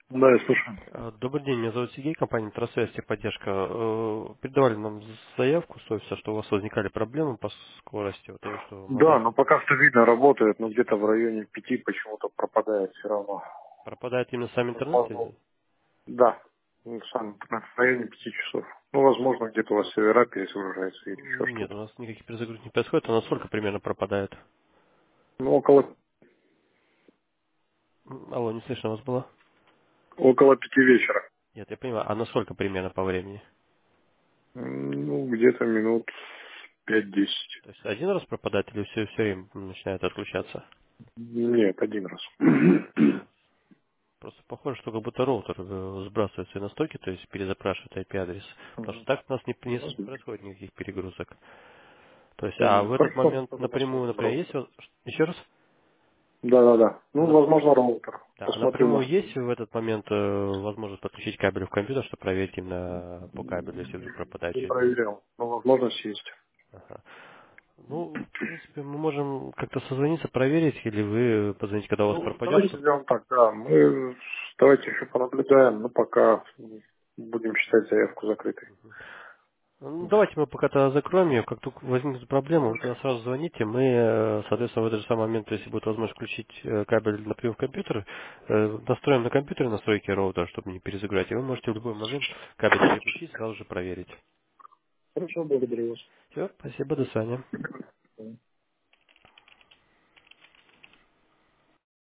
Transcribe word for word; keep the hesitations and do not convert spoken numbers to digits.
Да, я слушаю. Э, Добрый день, меня зовут Сергей, компания Тросвязь Техподдержка. Э, Передавали нам заявку с офиса, что у вас возникали проблемы по скорости, вот, и что Да, могли... но пока что видно работает, но где-то в районе пяти почему-то пропадает все равно. Пропадает именно сам интернет? Возможно. или- Да, ну, сам интернет в районе пяти часов. Ну, возможно, где-то у вас сервера перезагружаются или еще Нет, у что-то. нас никаких перезагрузок не происходит, а насколько примерно пропадает? Ну, около, М, Алло, не слышно вас было? около пяти вечера. Нет, я понимаю, а насколько примерно по времени? М, Ну, где-то минут пять-десять. То есть один раз пропадает или все, все время начинает отключаться? Нет, один раз. Просто похоже, что как будто роутер э, сбрасывает свои настройки, то есть перезапрашивает ай пи-адрес. Потому что Мгм. так у нас не, не Может быть. происходит никаких перегрузок. То есть, а М, в этот Хорошо, момент тогда напрямую, посмотрим например, есть... роутер. вот- Еще раз? Да-да-да. А, Ну, нап- возможно, роутер. да, а Посмотрю напрямую на... есть в этот момент э, возможность подключить кабель в компьютер, чтобы проверить именно по кабелю, если вдруг пропадает Не через него? проверял, но возможность есть. Ага. Ну, в принципе, мы можем как-то созвониться, проверить, или вы позвоните, когда у вас Ну, пропадет, давайте чтобы... сделаем так, да. Мы давайте еще понаблюдаем, но пока будем считать заявку закрытой. Ну, давайте мы пока-то закроем ее, как только возникнет проблема, вы тогда сразу звоните, мы, э, соответственно, в этот же самый момент, если будет возможность включить э, кабель напрямую в компьютер, э, настроим на компьютере настройки роутера, чтобы не перезагружать, и вы можете в любой момент кабель переключить, сразу же проверить. Хорошо, благодарю Все, спасибо, до свидания. вас.